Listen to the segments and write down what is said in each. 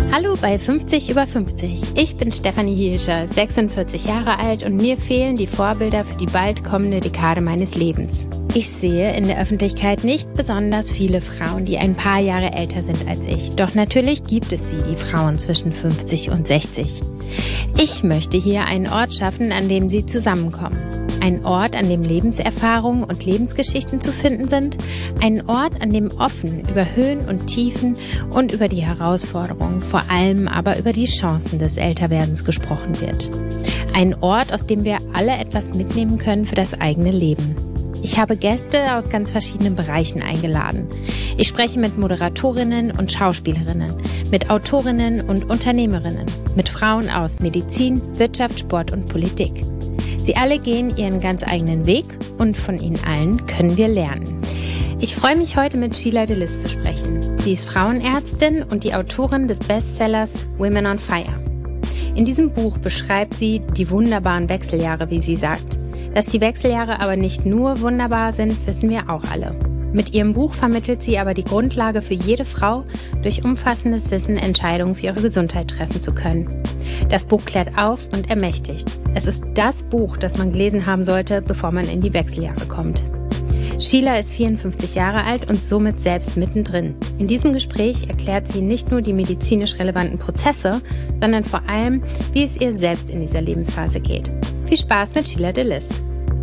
Hallo bei 50 über 50. Ich bin Stefanie Hielscher, 46 Jahre alt und mir fehlen die Vorbilder für die bald kommende Dekade meines Lebens. Ich sehe in der Öffentlichkeit nicht besonders viele Frauen, die ein paar Jahre älter sind als ich. Doch natürlich gibt es sie, die Frauen zwischen 50 und 60. Ich möchte hier einen Ort schaffen, an dem sie zusammenkommen. Ein Ort, an dem Lebenserfahrungen und Lebensgeschichten zu finden sind. Ein Ort, an dem offen über Höhen und Tiefen und über die Herausforderungen, vor allem aber über die Chancen des Älterwerdens gesprochen wird. Ein Ort, aus dem wir alle etwas mitnehmen können für das eigene Leben. Ich habe Gäste aus ganz verschiedenen Bereichen eingeladen. Ich spreche mit Moderatorinnen und Schauspielerinnen, mit Autorinnen und Unternehmerinnen, mit Frauen aus Medizin, Wirtschaft, Sport und Politik. Sie alle gehen ihren ganz eigenen Weg und von ihnen allen können wir lernen. Ich freue mich heute mit Sheila de Lis zu sprechen. Sie ist Frauenärztin und die Autorin des Bestsellers Women on Fire. In diesem Buch beschreibt sie die wunderbaren Wechseljahre, wie sie sagt. Dass die Wechseljahre aber nicht nur wunderbar sind, wissen wir auch alle. Mit ihrem Buch vermittelt sie aber die Grundlage für jede Frau, durch umfassendes Wissen Entscheidungen für ihre Gesundheit treffen zu können. Das Buch klärt auf und ermächtigt. Es ist das Buch, das man gelesen haben sollte, bevor man in die Wechseljahre kommt. Sheila ist 54 Jahre alt und somit selbst mittendrin. In diesem Gespräch erklärt sie nicht nur die medizinisch relevanten Prozesse, sondern vor allem, wie es ihr selbst in dieser Lebensphase geht. Viel Spaß mit Sheila de Lis.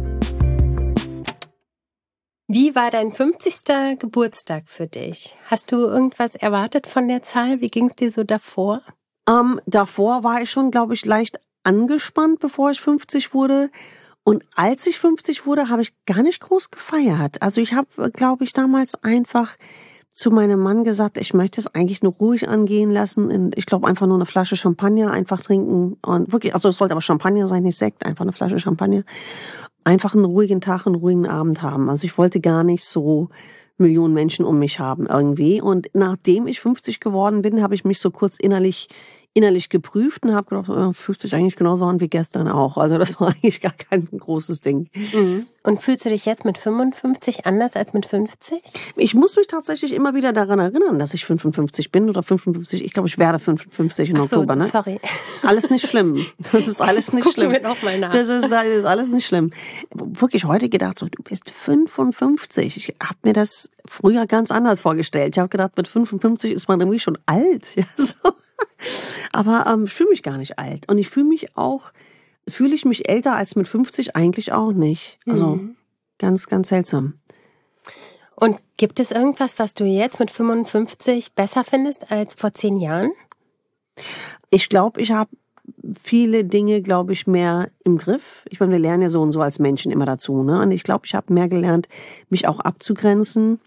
Wie war dein 50. Geburtstag für dich? Hast du irgendwas erwartet von der Zahl? Wie ging es dir so davor? Davor war ich schon, glaube ich, leicht angespannt, bevor ich 50 wurde. Und als ich 50 wurde, habe ich gar nicht groß gefeiert. Also ich habe, glaube ich, damals einfach zu meinem Mann gesagt, ich möchte es eigentlich nur ruhig angehen lassen. Und ich glaube, einfach nur eine Flasche Champagner einfach trinken. Und wirklich, also es sollte aber Champagner sein, nicht Sekt, einfach eine Flasche Champagner. Einfach einen ruhigen Tag, einen ruhigen Abend haben. Also ich wollte gar nicht so Millionen Menschen um mich haben irgendwie. Und nachdem ich 50 geworden bin, habe ich mich so kurz innerlich geprüft und habe gedacht, fühlt sich eigentlich genauso an wie gestern auch. Also das war eigentlich gar kein großes Ding. Mhm. Und fühlst du dich jetzt mit 55 anders als mit 50? Ich muss mich tatsächlich immer wieder daran erinnern, dass ich 55 bin oder 55. Ich glaube, ich werde 55 im Oktober. Ne? Sorry. Alles nicht schlimm. Das ist alles nicht schlimm. Gucken wir noch mal nach. Das ist alles nicht schlimm. Wirklich heute gedacht, so, du bist 55. Ich habe mir das früher ganz anders vorgestellt. Ich habe gedacht, mit 55 ist man irgendwie schon alt. Ja, so. Aber ich fühle mich gar nicht alt. Und ich fühle ich mich älter als mit 50 eigentlich auch nicht. Also ganz, ganz seltsam. Und gibt es irgendwas, was du jetzt mit 55 besser findest als vor 10 Jahren? Ich glaube, ich habe viele Dinge, mehr im Griff. Ich meine, wir lernen ja so und so als Menschen immer dazu, ne? Und ich glaube, ich habe mehr gelernt, mich auch abzugrenzen.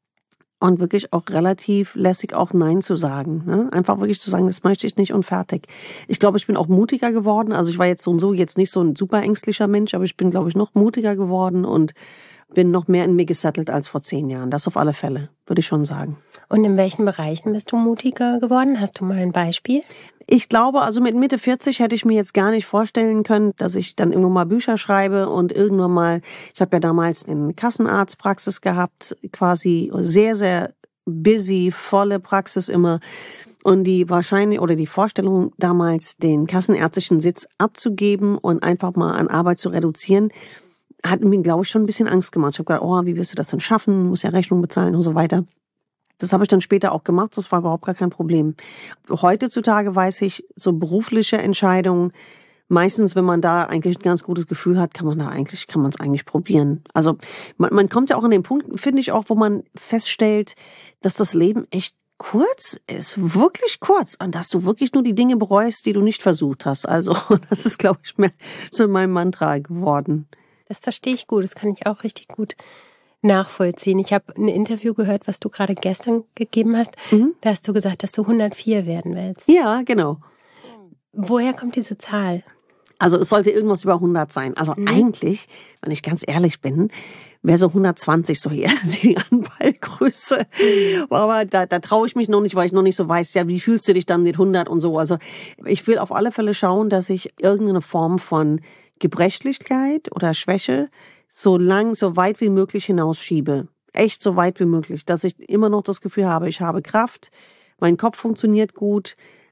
Und wirklich auch relativ lässig auch Nein zu sagen. Ne? Einfach wirklich zu sagen, das möchte ich nicht und fertig. Ich glaube, ich bin auch mutiger geworden. Also ich war jetzt so und so jetzt nicht so ein super ängstlicher Mensch, aber ich bin, glaube ich, noch mutiger geworden und bin noch mehr in mir gesettelt als vor 10 Jahren. Das auf alle Fälle, würde ich schon sagen. Und in welchen Bereichen bist du mutiger geworden? Hast du mal ein Beispiel? Ich glaube, also mit Mitte 40 hätte ich mir jetzt gar nicht vorstellen können, dass ich dann irgendwann mal Bücher schreibe und irgendwann mal, ich habe ja damals eine Kassenarztpraxis gehabt, quasi sehr, sehr busy, volle Praxis immer. Und die Vorstellung damals, den kassenärztlichen Sitz abzugeben und einfach mal an Arbeit zu reduzieren, hat mir, glaube ich, schon ein bisschen Angst gemacht. Ich habe gedacht, wie wirst du das denn schaffen? Muss ja Rechnung bezahlen und so weiter. Das habe ich dann später auch gemacht, das war überhaupt gar kein Problem. Heutzutage weiß ich, so berufliche Entscheidungen, meistens, wenn man da eigentlich ein ganz gutes Gefühl hat, kann man es eigentlich probieren. Also man kommt ja auch an den Punkt, finde ich auch, wo man feststellt, dass das Leben echt kurz ist, wirklich kurz, und dass du wirklich nur die Dinge bereust, die du nicht versucht hast. Also das ist, glaube ich, mehr zu meinem Mantra geworden. Das verstehe ich gut, das kann ich auch richtig gut nachvollziehen. Ich habe ein Interview gehört, was du gerade gestern gegeben hast. Da hast du gesagt, dass du 104 werden willst. Ja, genau. Woher kommt diese Zahl? Also es sollte irgendwas über 100 sein. Also eigentlich, wenn ich ganz ehrlich bin, wäre so 120 so eher die Anballgröße. Aber da traue ich mich noch nicht, weil ich noch nicht so weiß, ja, wie fühlst du dich dann mit 100 und so. Also ich will auf alle Fälle schauen, dass ich irgendeine Form von Gebrechlichkeit oder Schwäche so weit wie möglich hinausschiebe. Echt so weit wie möglich, dass ich immer noch das Gefühl habe, ich habe Kraft, mein Kopf funktioniert gut,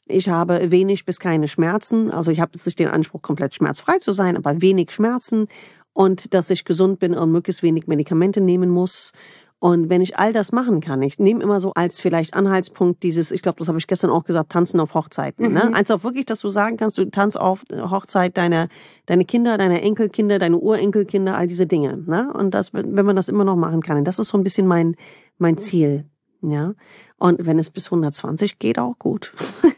Ich habe wenig bis keine Schmerzen. Also ich habe jetzt nicht den Anspruch, komplett schmerzfrei zu sein, aber wenig Schmerzen und dass ich gesund bin und möglichst wenig Medikamente nehmen muss. Und wenn ich all das machen kann, ich nehme immer so als vielleicht Anhaltspunkt dieses, ich glaube, das habe ich gestern auch gesagt, tanzen auf Hochzeiten. Ne? Also auch wirklich, dass du sagen kannst, du tanzt auf Hochzeit deine Kinder, deine Enkelkinder, deine Urenkelkinder, all diese Dinge. Ne? Und das, wenn man das immer noch machen kann, das ist so ein bisschen mein Ziel. Ja. Und wenn es bis 120 geht, auch gut.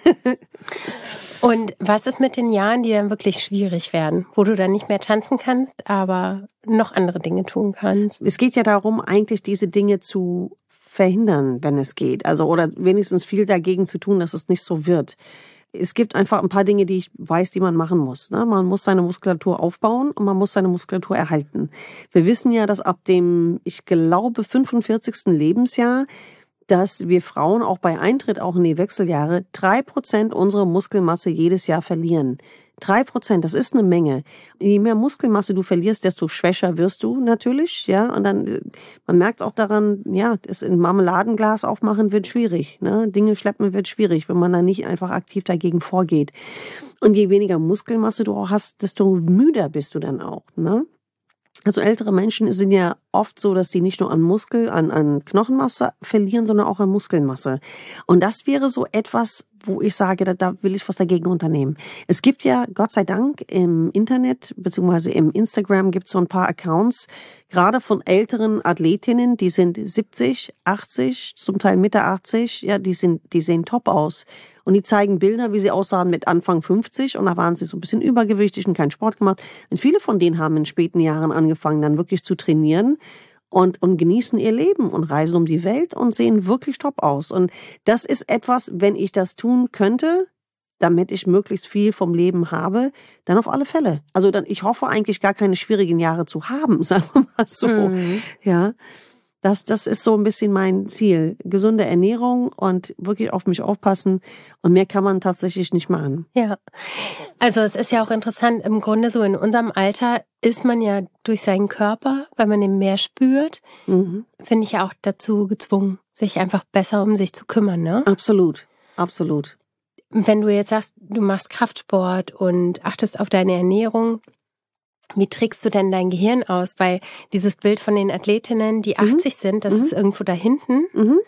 Und was ist mit den Jahren, die dann wirklich schwierig werden, wo du dann nicht mehr tanzen kannst, aber noch andere Dinge tun kannst? Es geht ja darum, eigentlich diese Dinge zu verhindern, wenn es geht. Also, oder wenigstens viel dagegen zu tun, dass es nicht so wird. Es gibt einfach ein paar Dinge, die ich weiß, die man machen muss. Ne? Man muss seine Muskulatur aufbauen und man muss seine Muskulatur erhalten. Wir wissen ja, dass ab dem, ich glaube, 45. Lebensjahr, dass wir Frauen auch bei Eintritt auch in die Wechseljahre 3% unserer Muskelmasse jedes Jahr verlieren. 3%, das ist eine Menge. Je mehr Muskelmasse du verlierst, desto schwächer wirst du natürlich, ja. Und dann, man merkt auch daran, ja, das in Marmeladenglas aufmachen wird schwierig, ne. Dinge schleppen wird schwierig, wenn man da nicht einfach aktiv dagegen vorgeht. Und je weniger Muskelmasse du auch hast, desto müder bist du dann auch, ne. Also ältere Menschen sind ja oft so, dass die nicht nur an Knochenmasse verlieren, sondern auch an Muskelmasse. Und das wäre so etwas, wo ich sage, da will ich was dagegen unternehmen. Es gibt ja, Gott sei Dank, im Internet beziehungsweise im Instagram gibt es so ein paar Accounts, gerade von älteren Athletinnen, die sind 70, 80, zum Teil Mitte 80, ja, die sehen top aus. Und die zeigen Bilder, wie sie aussahen mit Anfang 50 und da waren sie so ein bisschen übergewichtig und keinen Sport gemacht. Und viele von denen haben in späten Jahren angefangen, dann wirklich zu trainieren und genießen ihr Leben und reisen um die Welt und sehen wirklich top aus. Und das ist etwas, wenn ich das tun könnte, damit ich möglichst viel vom Leben habe, dann auf alle Fälle. Also dann, ich hoffe eigentlich gar keine schwierigen Jahre zu haben, sagen wir mal so. Ja. Das ist so ein bisschen mein Ziel. Gesunde Ernährung und wirklich auf mich aufpassen. Und mehr kann man tatsächlich nicht machen. Ja, also es ist ja auch interessant, im Grunde so in unserem Alter ist man ja durch seinen Körper, weil man ihn mehr spürt, finde ich ja auch dazu gezwungen, sich einfach besser um sich zu kümmern, ne? Absolut, absolut. Wenn du jetzt sagst, du machst Kraftsport und achtest auf deine Ernährung, wie trickst du denn dein Gehirn aus? Weil dieses Bild von den Athletinnen, die 80 sind, das ist irgendwo da hinten.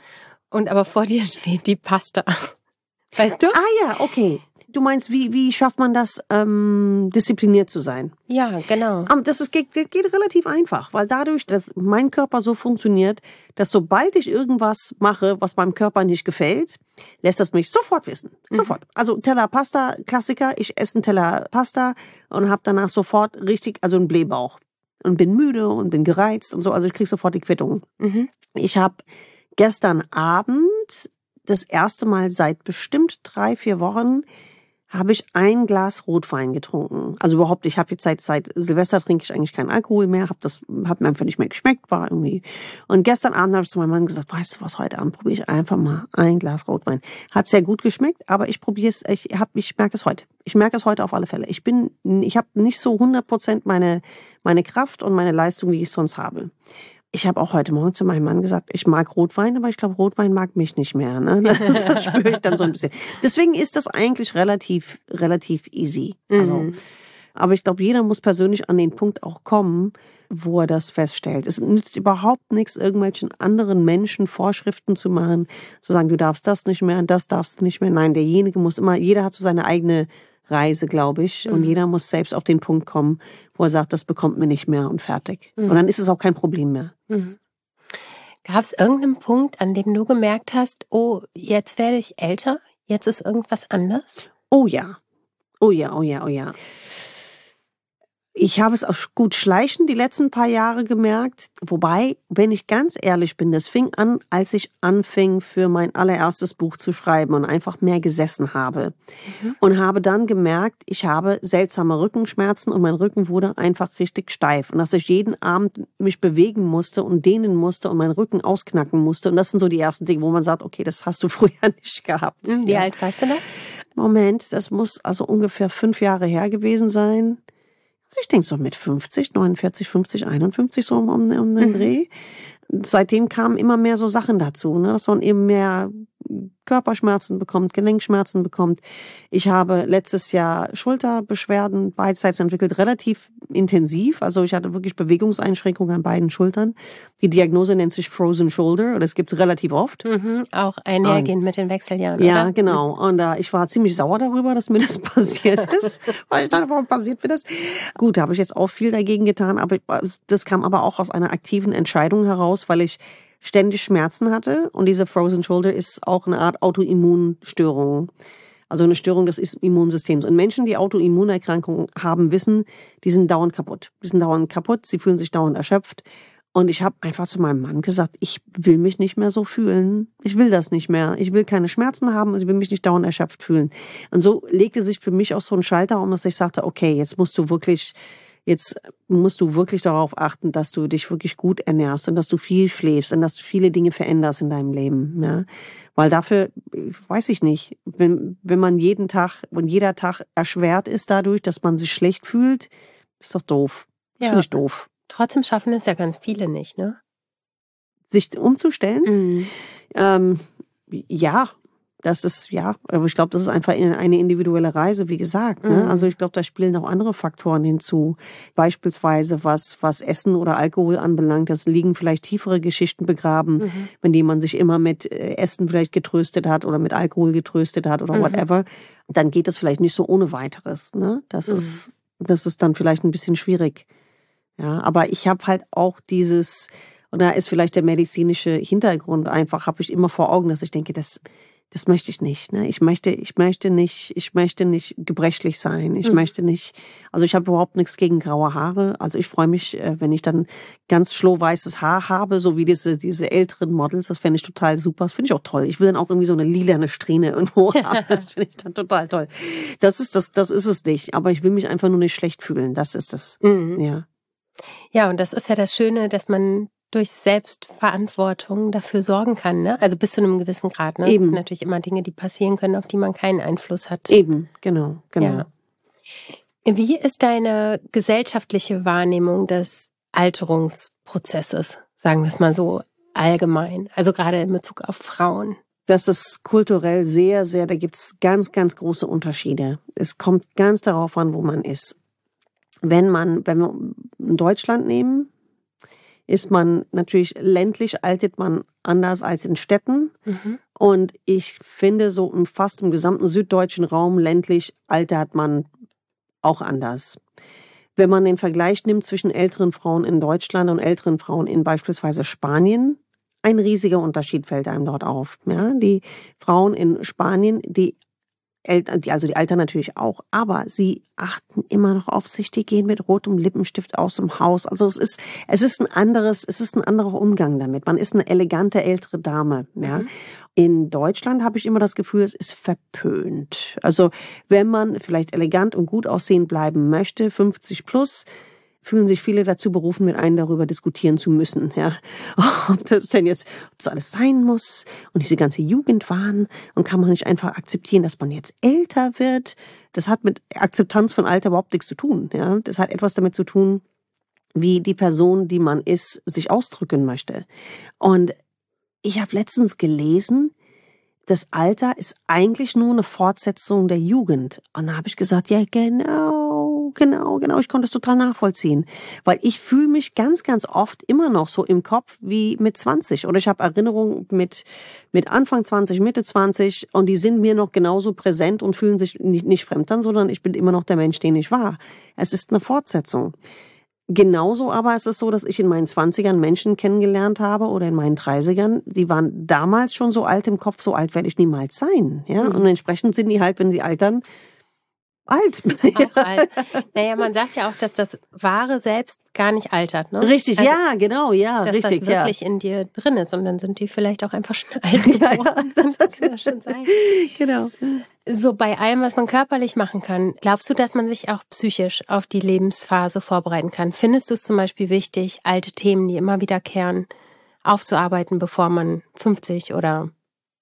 Und aber vor dir steht die Pasta. Weißt du? Ah ja, okay. Du meinst, wie schafft man das, diszipliniert zu sein? Ja, genau. Das geht relativ einfach, weil dadurch, dass mein Körper so funktioniert, dass sobald ich irgendwas mache, was meinem Körper nicht gefällt, lässt das mich sofort wissen. Sofort. Also Teller Pasta, Klassiker, ich esse einen Teller Pasta und habe danach sofort also einen Blähbauch. Und bin müde und bin gereizt und so, also ich kriege sofort die Quittung. Ich habe gestern Abend das erste Mal seit bestimmt 3-4 Wochen habe ich ein Glas Rotwein getrunken. Also überhaupt, ich habe jetzt seit Silvester trinke ich eigentlich keinen Alkohol mehr, hat mir einfach nicht mehr geschmeckt, war irgendwie. Und gestern Abend habe ich zu meinem Mann gesagt, weißt du was, heute Abend probiere ich einfach mal ein Glas Rotwein. Hat sehr gut geschmeckt, aber ich probiere es, ich merke es heute. Ich merke es heute auf alle Fälle. Ich habe nicht so 100% meine Kraft und meine Leistung, wie ich es sonst habe. Ich habe auch heute Morgen zu meinem Mann gesagt, ich mag Rotwein, aber ich glaube, Rotwein mag mich nicht mehr. Ne? Das spüre ich dann so ein bisschen. Deswegen ist das eigentlich relativ easy. Also, aber ich glaube, jeder muss persönlich an den Punkt auch kommen, wo er das feststellt. Es nützt überhaupt nichts, irgendwelchen anderen Menschen Vorschriften zu machen, zu sagen, du darfst das nicht mehr und das darfst du nicht mehr. Nein, jeder hat so seine eigene Reise, glaube ich. Und jeder muss selbst auf den Punkt kommen, wo er sagt, das bekommt mir nicht mehr und fertig. Und dann ist es auch kein Problem mehr. Gab es irgendeinen Punkt, an dem du gemerkt hast, oh, jetzt werde ich älter, jetzt ist irgendwas anders? Oh ja. Oh ja, oh ja, oh ja. Ich habe es auch gut schleichend die letzten paar Jahre gemerkt. Wobei, wenn ich ganz ehrlich bin, das fing an, als ich anfing, für mein allererstes Buch zu schreiben und einfach mehr gesessen habe. Und habe dann gemerkt, ich habe seltsame Rückenschmerzen und mein Rücken wurde einfach richtig steif. Und dass ich jeden Abend mich bewegen musste und dehnen musste und meinen Rücken ausknacken musste. Und das sind so die ersten Dinge, wo man sagt, okay, das hast du früher nicht gehabt. Wie alt warst du da? Moment, das muss also ungefähr 5 Jahre her gewesen sein. Ich denke so mit 50, 49, 50, 51 so um den Dreh. Seitdem kamen immer mehr so Sachen dazu, ne, dass man eben mehr Körperschmerzen bekommt, Gelenkschmerzen bekommt. Ich habe letztes Jahr Schulterbeschwerden beidseits entwickelt, relativ intensiv. Also ich hatte wirklich Bewegungseinschränkungen an beiden Schultern. Die Diagnose nennt sich Frozen Shoulder und das gibt es relativ oft. Auch einhergehend mit den Wechseljahren, ja, oder? Genau. Und ich war ziemlich sauer darüber, dass mir das passiert ist, weil ich dachte, warum passiert mir das? Gut, da habe ich jetzt auch viel dagegen getan, aber das kam aber auch aus einer aktiven Entscheidung heraus, weil ich ständig Schmerzen hatte und diese Frozen Shoulder ist auch eine Art Autoimmunstörung. Also eine Störung des Immunsystems. Und Menschen, die Autoimmunerkrankungen haben, wissen, die sind dauernd kaputt. Sie fühlen sich dauernd erschöpft. Und ich habe einfach zu meinem Mann gesagt, ich will mich nicht mehr so fühlen. Ich will das nicht mehr. Ich will keine Schmerzen haben und ich will mich nicht dauernd erschöpft fühlen. Und so legte sich für mich auch so ein Schalter um, dass ich sagte, okay, jetzt musst du wirklich darauf achten, dass du dich wirklich gut ernährst und dass du viel schläfst und dass du viele Dinge veränderst in deinem Leben, ja. Weil dafür, weiß ich nicht, wenn man jeder Tag erschwert ist dadurch, dass man sich schlecht fühlt, ist doch doof. Das finde ich doof. Trotzdem schaffen es ja ganz viele nicht, ne? Sich umzustellen? Ja. Aber ich glaube, das ist einfach eine individuelle Reise, wie gesagt. Ne? Also ich glaube, da spielen auch andere Faktoren hinzu. Beispielsweise, was Essen oder Alkohol anbelangt, das liegen vielleicht tiefere Geschichten begraben, wenn jemand sich immer mit Essen vielleicht getröstet hat oder mit Alkohol getröstet hat oder whatever, dann geht das vielleicht nicht so ohne weiteres. Ne? Das ist dann vielleicht ein bisschen schwierig. Ja, aber ich habe halt auch und da ist vielleicht der medizinische Hintergrund einfach, habe ich immer vor Augen, dass ich denke, das möchte ich nicht. Ne? Ich möchte nicht gebrechlich sein. Ich möchte nicht, also ich habe überhaupt nichts gegen graue Haare. Also ich freue mich, wenn ich dann ganz schlohweißes Haar habe, so wie diese älteren Models. Das fände ich total super. Das finde ich auch toll. Ich will dann auch irgendwie so eine lilane Strähne irgendwo haben. Das finde ich dann total toll. Das ist es nicht. Aber ich will mich einfach nur nicht schlecht fühlen. Das ist es. Ja. Ja, und das ist ja das Schöne, dass man durch Selbstverantwortung dafür sorgen kann, ne? Also bis zu einem gewissen Grad, ne? Eben. Es sind natürlich immer Dinge, die passieren können, auf die man keinen Einfluss hat. Eben, genau. Ja. Wie ist deine gesellschaftliche Wahrnehmung des Alterungsprozesses, sagen wir es mal so allgemein, also gerade in Bezug auf Frauen? Das ist kulturell sehr, sehr, da gibt's ganz, ganz große Unterschiede. Es kommt ganz darauf an, wo man ist. Wenn wir in Deutschland nehmen, ist man natürlich ländlich, altert man anders als in Städten. Und ich finde, so fast im gesamten süddeutschen Raum ländlich altert man auch anders. Wenn man den Vergleich nimmt zwischen älteren Frauen in Deutschland und älteren Frauen in beispielsweise Spanien, ein riesiger Unterschied fällt einem dort auf. Ja, die Frauen in Spanien, die altern natürlich auch, aber sie achten immer noch auf sich, die gehen mit rotem Lippenstift aus dem Haus. Also es ist ein anderer Umgang damit. Man ist eine elegante ältere Dame, ja. In Deutschland habe ich immer das Gefühl, es ist verpönt. Also wenn man vielleicht elegant und gut aussehend bleiben möchte, 50 plus, fühlen sich viele dazu berufen, mit einem darüber diskutieren zu müssen, ja. Ob das alles sein muss und diese ganze Jugendwahn und kann man nicht einfach akzeptieren, dass man jetzt älter wird. Das hat mit Akzeptanz von Alter überhaupt nichts zu tun, ja. Das hat etwas damit zu tun, wie die Person, die man ist, sich ausdrücken möchte. Und ich habe letztens gelesen, das Alter ist eigentlich nur eine Fortsetzung der Jugend. Und da habe ich gesagt, ja, genau, ich konnte es total nachvollziehen. Weil ich fühle mich ganz, ganz oft immer noch so im Kopf wie mit 20. Oder ich habe Erinnerungen mit Anfang 20, Mitte 20 und die sind mir noch genauso präsent und fühlen sich nicht fremd an, sondern ich bin immer noch der Mensch, den ich war. Es ist eine Fortsetzung. Genauso aber ist es so, dass ich in meinen 20ern Menschen kennengelernt habe oder in meinen 30ern, die waren damals schon so alt im Kopf, so alt werde ich niemals sein. Ja? Und entsprechend sind die halt, wenn die altern, alt. Auch alt. Naja, man sagt ja auch, dass das wahre Selbst gar nicht altert, ne? Richtig, also, ja, genau, ja, dass richtig. Dass das wirklich in dir drin ist und dann sind die vielleicht auch einfach schon alt geworden. Ja. Das kann ja schon sein. Genau. So bei allem, was man körperlich machen kann, glaubst du, dass man sich auch psychisch auf die Lebensphase vorbereiten kann? Findest du es zum Beispiel wichtig, alte Themen, die immer wiederkehren, aufzuarbeiten, bevor man 50 oder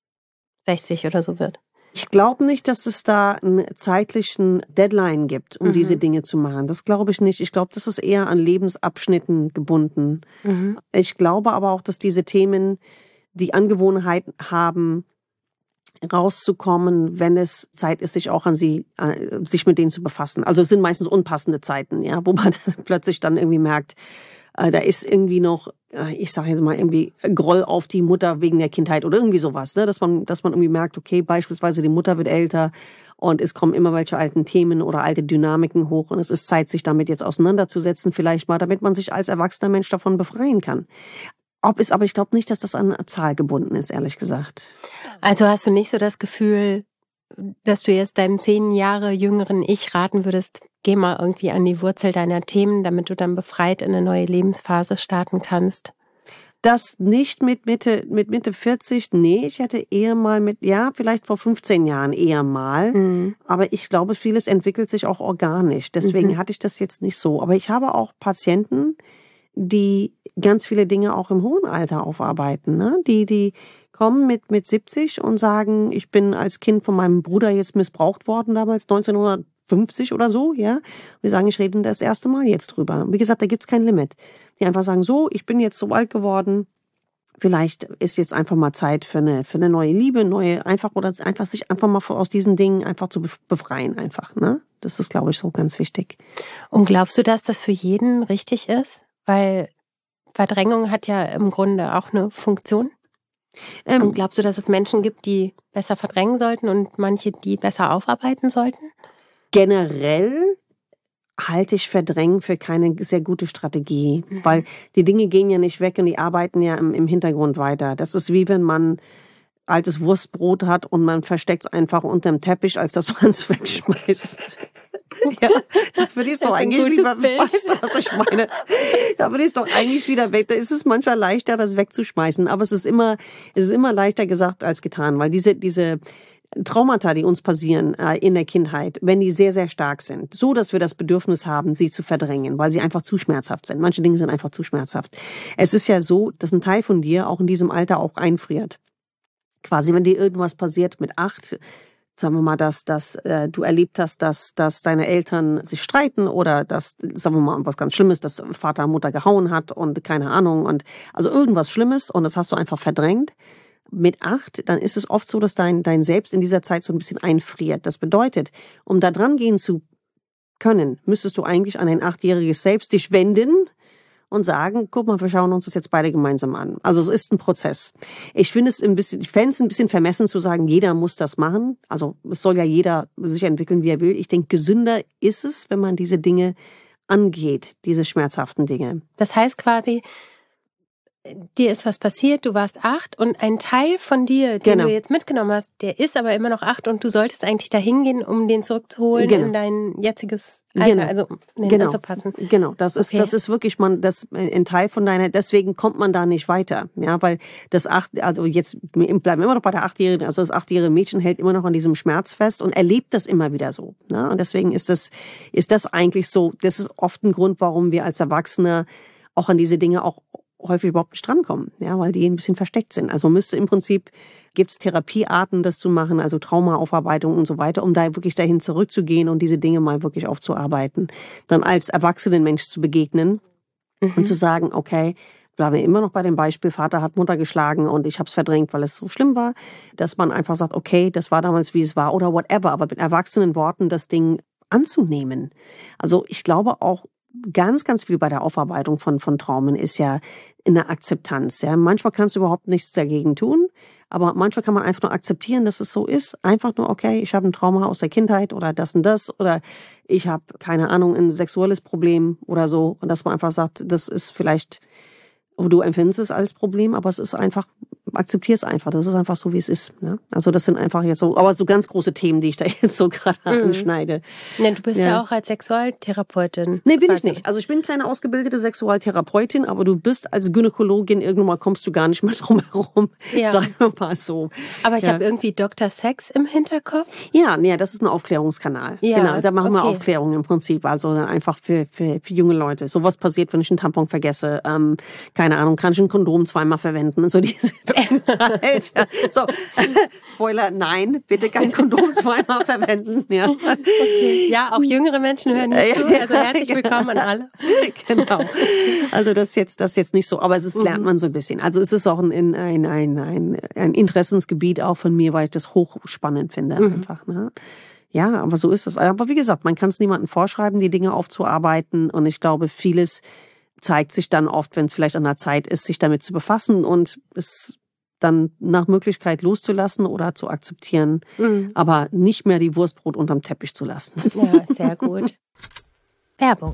60 oder so wird? Ich glaube nicht, dass es da einen zeitlichen Deadline gibt, um diese Dinge zu machen. Das glaube ich nicht. Ich glaube, das ist eher an Lebensabschnitten gebunden. Ich glaube aber auch, dass diese Themen die Angewohnheit haben, rauszukommen, wenn es Zeit ist, sich auch sich mit denen zu befassen. Also es sind meistens unpassende Zeiten, ja, wo man plötzlich dann irgendwie merkt, da ist irgendwie noch, ich sage jetzt mal irgendwie Groll auf die Mutter wegen der Kindheit oder irgendwie sowas, ne, dass man irgendwie merkt, okay, beispielsweise die Mutter wird älter und es kommen immer welche alten Themen oder alte Dynamiken hoch und es ist Zeit, sich damit jetzt auseinanderzusetzen, vielleicht mal, damit man sich als erwachsener Mensch davon befreien kann. Aber ich glaube nicht, dass das an eine Zahl gebunden ist, ehrlich gesagt. Also hast du nicht so das Gefühl, dass du jetzt deinem 10 Jahre jüngeren Ich raten würdest, geh mal irgendwie an die Wurzel deiner Themen, damit du dann befreit in eine neue Lebensphase starten kannst? Das nicht mit Mitte 40, nee, ich hätte eher mal vielleicht vor 15 Jahren eher mal. Mhm. Aber ich glaube, vieles entwickelt sich auch organisch. Deswegen hatte ich das jetzt nicht so. Aber ich habe auch Patienten, die ganz viele Dinge auch im hohen Alter aufarbeiten, ne? Die kommen mit 70 und sagen, ich bin als Kind von meinem Bruder jetzt missbraucht worden, damals 1950 oder so, ja. Und die sagen, ich rede das erste Mal jetzt drüber. Wie gesagt, da gibt's kein Limit. Die einfach sagen, so, ich bin jetzt so alt geworden, vielleicht ist jetzt einfach mal Zeit für eine neue Liebe, sich einfach mal aus diesen Dingen einfach zu befreien einfach, ne? Das ist, glaube ich, so ganz wichtig. Und glaubst du, dass das für jeden richtig ist? Weil Verdrängung hat ja im Grunde auch eine Funktion. Und glaubst du, dass es Menschen gibt, die besser verdrängen sollten und manche, die besser aufarbeiten sollten? Generell halte ich Verdrängen für keine sehr gute Strategie, weil die Dinge gehen ja nicht weg und die arbeiten ja im Hintergrund weiter. Das ist wie wenn man altes Wurstbrot hat und man versteckt es einfach unterm Teppich, als dass man es wegschmeißt. Ja, da würde ich es doch eigentlich lieber, weißt du, was ich meine? Da würde ich es doch eigentlich wieder weg. Da ist es manchmal leichter, das wegzuschmeißen, aber es ist immer leichter gesagt als getan, weil diese Traumata, die uns passieren in der Kindheit, wenn die sehr, sehr stark sind, so dass wir das Bedürfnis haben, sie zu verdrängen, weil sie einfach zu schmerzhaft sind. Manche Dinge sind einfach zu schmerzhaft. Es ist ja so, dass ein Teil von dir auch in diesem Alter auch einfriert. Quasi, wenn dir irgendwas passiert mit 8, sagen wir mal, dass du erlebt hast, dass deine Eltern sich streiten oder dass, sagen wir mal, was ganz Schlimmes, dass Vater Mutter gehauen hat und keine Ahnung und also irgendwas Schlimmes und das hast du einfach verdrängt. Mit 8, dann ist es oft so, dass dein Selbst in dieser Zeit so ein bisschen einfriert. Das bedeutet, um da dran gehen zu können, müsstest du eigentlich an ein 8-jähriges Selbst dich wenden und sagen, guck mal, wir schauen uns das jetzt beide gemeinsam an. Also es ist ein Prozess. Ich fände es ein bisschen vermessen zu sagen, jeder muss das machen. Also es soll ja jeder sich entwickeln, wie er will. Ich denke, gesünder ist es, wenn man diese Dinge angeht, diese schmerzhaften Dinge. Das heißt quasi, dir ist was passiert, du warst 8 und ein Teil von dir, den du jetzt mitgenommen hast, der ist aber immer noch 8 und du solltest eigentlich dahin gehen, um den zurückzuholen in dein jetziges Alter, also anzupassen. Genau, das ist wirklich ein Teil von deswegen kommt man da nicht weiter, ja, weil also jetzt bleiben wir immer noch bei der 8-Jährigen, also das 8-jährige Mädchen hält immer noch an diesem Schmerz fest und erlebt das immer wieder so, ne? Und deswegen ist das eigentlich so, das ist oft ein Grund, warum wir als Erwachsene auch an diese Dinge auch häufig überhaupt nicht drankommen, ja, weil die ein bisschen versteckt sind. Also gibt's Therapiearten, das zu machen, also Traumaaufarbeitung und so weiter, um da wirklich dahin zurückzugehen und diese Dinge mal wirklich aufzuarbeiten. Dann als erwachsenen Mensch zu begegnen und zu sagen, okay, bleiben wir immer noch bei dem Beispiel, Vater hat Mutter geschlagen und ich habe es verdrängt, weil es so schlimm war, dass man einfach sagt, okay, das war damals, wie es war oder whatever, aber mit erwachsenen Worten das Ding anzunehmen. Also ich glaube auch, ganz, ganz viel bei der Aufarbeitung von Traumen ist ja in der Akzeptanz. Ja, manchmal kannst du überhaupt nichts dagegen tun, aber manchmal kann man einfach nur akzeptieren, dass es so ist. Einfach nur, okay, ich habe ein Trauma aus der Kindheit oder das und das oder ich habe, keine Ahnung, ein sexuelles Problem oder so und dass man einfach sagt, das ist vielleicht, du empfindest es als Problem, aber es ist einfach, akzeptier es einfach. Das ist einfach so, wie es ist. Ne? Also das sind einfach jetzt so, aber so ganz große Themen, die ich da jetzt so gerade anschneide. Ja, du bist ja auch als Sexualtherapeutin. Nee, bin ich nicht. Also ich bin keine ausgebildete Sexualtherapeutin, aber du bist als Gynäkologin, irgendwann mal kommst du gar nicht mehr drum herum. Ja. Sagen wir mal so. Aber ich habe irgendwie Dr. Sex im Hinterkopf. Ja, nee, das ist ein Aufklärungskanal. Ja, genau, da machen wir Aufklärung im Prinzip. Also einfach für junge Leute. Sowas passiert, wenn ich einen Tampon vergesse. Keine keine Ahnung, kann ich ein Kondom zweimal verwenden und so diese halt, ja. So, Spoiler, nein, bitte kein Kondom zweimal verwenden. Ja. Okay. Ja, auch jüngere Menschen hören hier zu, also herzlich willkommen an alle. Genau. Also das jetzt nicht so, aber das lernt man so ein bisschen. Also es ist auch ein Interessensgebiet auch von mir, weil ich das hochspannend finde einfach. Ne? Ja, aber so ist es. Aber wie gesagt, man kann es niemandem vorschreiben, die Dinge aufzuarbeiten. Und ich glaube, vieles zeigt sich dann oft, wenn es vielleicht an der Zeit ist, sich damit zu befassen und es dann nach Möglichkeit loszulassen oder zu akzeptieren, aber nicht mehr die Wurstbrot unterm Teppich zu lassen. Ja, sehr gut. Werbung.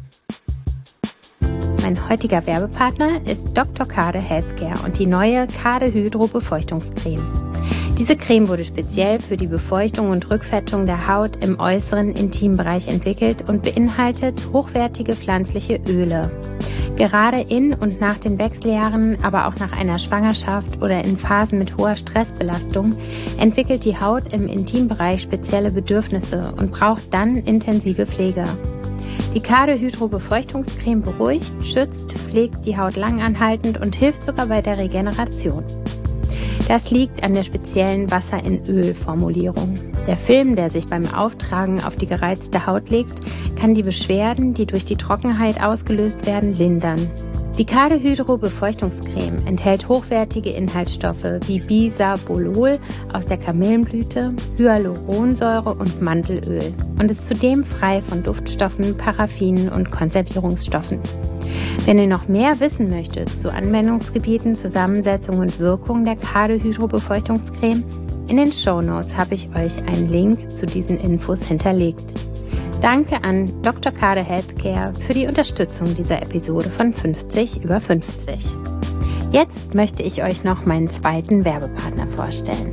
Mein heutiger Werbepartner ist Dr. Kade Healthcare und die neue Kade Hydro Befeuchtungscreme. Diese Creme wurde speziell für die Befeuchtung und Rückfettung der Haut im äußeren Intimbereich entwickelt und beinhaltet hochwertige pflanzliche Öle. Gerade in und nach den Wechseljahren, aber auch nach einer Schwangerschaft oder in Phasen mit hoher Stressbelastung, entwickelt die Haut im Intimbereich spezielle Bedürfnisse und braucht dann intensive Pflege. Die Kade Hydro Befeuchtungscreme beruhigt, schützt, pflegt die Haut langanhaltend und hilft sogar bei der Regeneration. Das liegt an der speziellen Wasser-in-Öl-Formulierung. Der Film, der sich beim Auftragen auf die gereizte Haut legt, kann die Beschwerden, die durch die Trockenheit ausgelöst werden, lindern. Die Kade Hydro Befeuchtungscreme enthält hochwertige Inhaltsstoffe wie Bisabolol aus der Kamillenblüte, Hyaluronsäure und Mandelöl und ist zudem frei von Duftstoffen, Paraffinen und Konservierungsstoffen. Wenn ihr noch mehr wissen möchtet zu Anwendungsgebieten, Zusammensetzung und Wirkung der Kade Hydro Befeuchtungscreme, in den Shownotes habe ich euch einen Link zu diesen Infos hinterlegt. Danke an Dr. Kade Healthcare für die Unterstützung dieser Episode von 50 über 50. Jetzt möchte ich euch noch meinen zweiten Werbepartner vorstellen.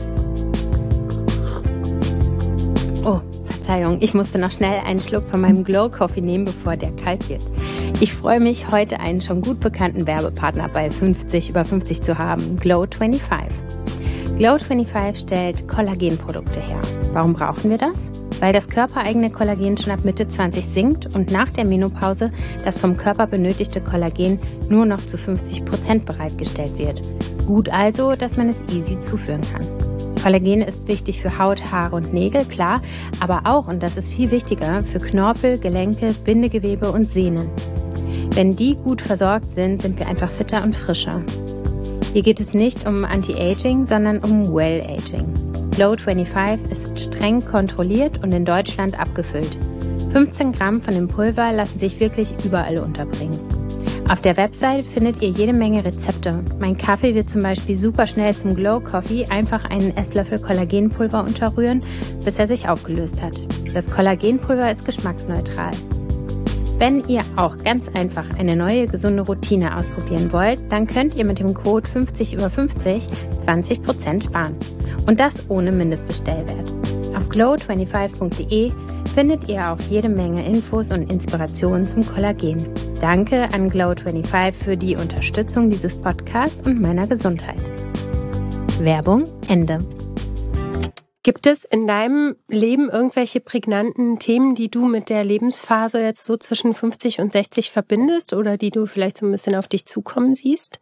Oh, Verzeihung, ich musste noch schnell einen Schluck von meinem Glow Coffee nehmen, bevor der kalt wird. Ich freue mich, heute einen schon gut bekannten Werbepartner bei 50 über 50 zu haben, Glow25. Glow25 stellt Kollagenprodukte her. Warum brauchen wir das? Weil das körpereigene Kollagen schon ab Mitte 20 sinkt und nach der Menopause das vom Körper benötigte Kollagen nur noch zu 50% bereitgestellt wird. Gut also, dass man es easy zuführen kann. Kollagen ist wichtig für Haut, Haare und Nägel, klar, aber auch, und das ist viel wichtiger, für Knorpel, Gelenke, Bindegewebe und Sehnen. Wenn die gut versorgt sind, sind wir einfach fitter und frischer. Hier geht es nicht um Anti-Aging, sondern um Well-Aging. Glow25 ist streng kontrolliert und in Deutschland abgefüllt. 15 Gramm von dem Pulver lassen sich wirklich überall unterbringen. Auf der Website findet ihr jede Menge Rezepte. Mein Kaffee wird zum Beispiel super schnell zum Glow Coffee, einfach einen Esslöffel Kollagenpulver unterrühren, bis er sich aufgelöst hat. Das Kollagenpulver ist geschmacksneutral. Wenn ihr auch ganz einfach eine neue gesunde Routine ausprobieren wollt, dann könnt ihr mit dem Code 50 über 50 20% sparen. Und das ohne Mindestbestellwert. Auf glow25.de findet ihr auch jede Menge Infos und Inspirationen zum Kollagen. Danke an Glow25 für die Unterstützung dieses Podcasts und meiner Gesundheit. Werbung Ende. Gibt es in deinem Leben irgendwelche prägnanten Themen, die du mit der Lebensphase jetzt so zwischen 50 und 60 verbindest oder die du vielleicht so ein bisschen auf dich zukommen siehst?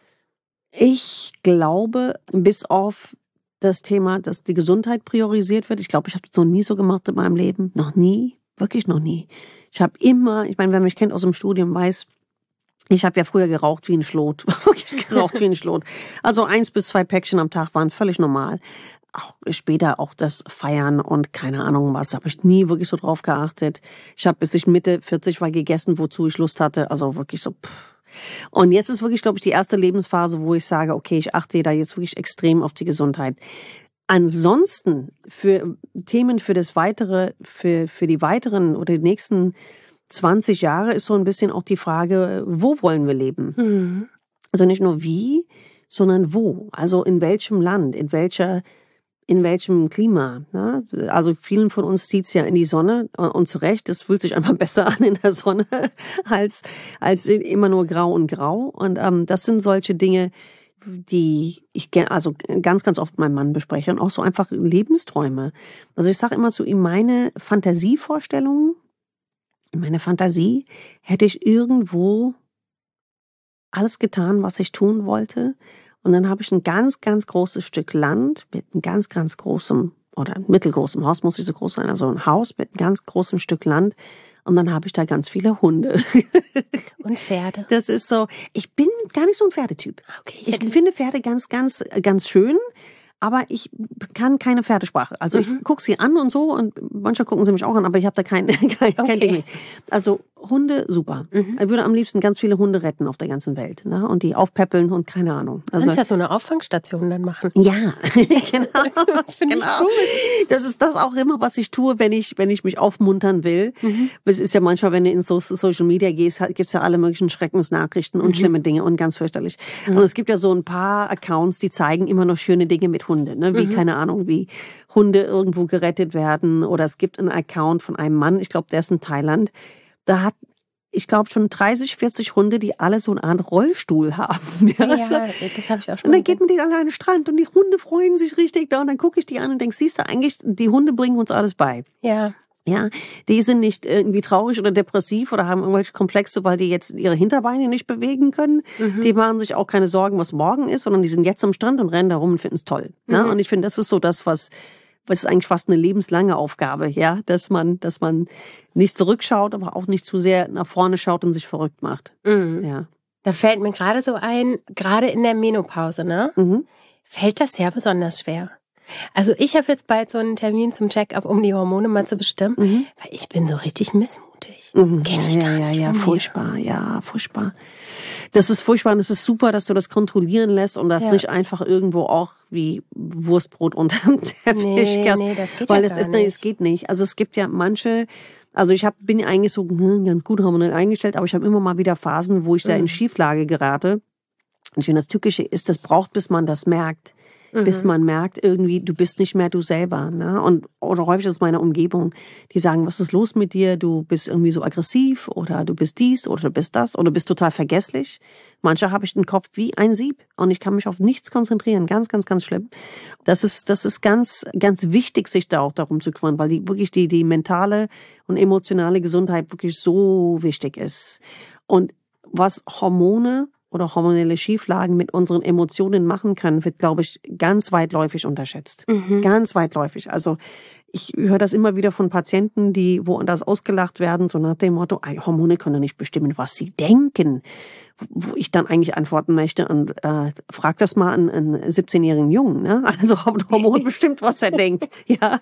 Ich glaube, bis auf das Thema, dass die Gesundheit priorisiert wird. Ich glaube, ich habe das noch nie so gemacht in meinem Leben. Noch nie. Wirklich noch nie. Ich habe immer, ich meine, wer mich kennt aus dem Studium, weiß, ich habe ja früher geraucht wie ein Schlot. Wirklich geraucht wie ein Schlot. Also 1 bis 2 Päckchen am Tag waren völlig normal. Auch später auch das Feiern und keine Ahnung was, habe ich nie wirklich so drauf geachtet. Ich habe, bis ich Mitte 40 war, gegessen, wozu ich Lust hatte. Also wirklich so, Und jetzt ist wirklich, glaube ich, die erste Lebensphase, wo ich sage, okay, ich achte da jetzt wirklich extrem auf die Gesundheit. Ansonsten für Themen für das weitere, für die weiteren oder die nächsten 20 Jahre ist so ein bisschen auch die Frage, wo wollen wir leben? Mhm. Also nicht nur wie, sondern wo. Also in welchem Land, in welchem Klima. Ne? Also vielen von uns zieht's ja in die Sonne und zu Recht, es fühlt sich einfach besser an in der Sonne als immer nur grau und grau. Und das sind solche Dinge, die ich also ganz, ganz oft mit meinem Mann bespreche und auch so einfach Lebensträume. Also ich sage immer zu ihm, meine Fantasievorstellungen, meine Fantasie hätte ich irgendwo alles getan, was ich tun wollte. Und dann habe ich ein ganz, ganz großes Stück Land mit einem ganz, ganz großem oder mittelgroßem Haus, muss nicht so groß sein, also ein Haus mit einem ganz großem Stück Land. Und dann habe ich da ganz viele Hunde. Und Pferde. Das ist so, ich bin gar nicht so ein Pferdetyp. Okay, ich finde Pferde ganz, ganz, ganz schön. Aber ich kann keine Pferdesprache. Also ich gucke sie an und so und manche gucken sie mich auch an, aber ich habe da kein Ding. Also Hunde, super. Ich würde am liebsten ganz viele Hunde retten auf der ganzen Welt, ne? Und die aufpäppeln und keine Ahnung. Also, kannst ja so eine Auffangstation dann machen. Ja, genau. Das finde ich gut. Das ist das auch immer, was ich tue, wenn ich mich aufmuntern will. Es ist ja manchmal, wenn du in Social Media gehst, gibt's ja alle möglichen Schreckensnachrichten und schlimme Dinge und ganz fürchterlich. Und es gibt ja so ein paar Accounts, die zeigen immer noch schöne Dinge mit Hunde, ne? Wie, keine Ahnung, wie Hunde irgendwo gerettet werden. Oder es gibt einen Account von einem Mann, ich glaube, der ist in Thailand. Da hat, ich glaube, schon 30, 40 Hunde, die alle so eine Art Rollstuhl haben. Ja, das habe ich auch schon. Und dann geht man die alle an den Strand und die Hunde freuen sich richtig da. Und dann gucke ich die an und denke, siehst du, eigentlich, die Hunde bringen uns alles bei. Ja. Ja, die sind nicht irgendwie traurig oder depressiv oder haben irgendwelche Komplexe, weil die jetzt ihre Hinterbeine nicht bewegen können. Die machen sich auch keine Sorgen, was morgen ist, sondern die sind jetzt am Strand und rennen da rum und finden es toll. Ja, und ich finde, das ist so das, was ist eigentlich fast eine lebenslange Aufgabe, ja, dass man nicht zurückschaut, aber auch nicht zu sehr nach vorne schaut und sich verrückt macht. Ja. Da fällt mir gerade so ein, gerade in der Menopause, ne? Fällt das ja besonders schwer. Also ich habe jetzt bald so einen Termin zum Check-up, um die Hormone mal zu bestimmen, weil ich bin so richtig missmutig. Kenn ich gar nicht. Ja, furchtbar, ja, furchtbar. Das ist furchtbar und es ist super, dass du das kontrollieren lässt und das nicht einfach irgendwo auch wie Wurstbrot unterm Teppich kannst. Nee, das geht weil ja gar nicht. Es geht nicht. Also es gibt ja manche, also bin eigentlich so ganz gut hormonell eingestellt, aber ich habe immer mal wieder Phasen, wo ich da in Schieflage gerate. Und ich finde, das Tückische ist, das braucht, bis man das merkt. Bis man merkt, irgendwie, du bist nicht mehr du selber, ne? Oder häufig ist es meine Umgebung, die sagen, was ist los mit dir? Du bist irgendwie so aggressiv oder du bist dies oder du bist das oder du bist total vergesslich. Manche habe ich den Kopf wie ein Sieb und ich kann mich auf nichts konzentrieren. Ganz, ganz, ganz schlimm. Das ist ganz, ganz wichtig, sich da auch darum zu kümmern, weil die mentale und emotionale Gesundheit wirklich so wichtig ist. Und was Hormone oder hormonelle Schieflagen mit unseren Emotionen machen können, wird, glaube ich, ganz weitläufig unterschätzt. Ganz weitläufig. Also ich höre das immer wieder von Patienten, die woanders ausgelacht werden, so nach dem Motto, Hormone können nicht bestimmen, was sie denken. Wo ich dann eigentlich antworten möchte und frag das mal einen 17-jährigen Jungen, ne? Also Hormon bestimmt, was er denkt. Ja,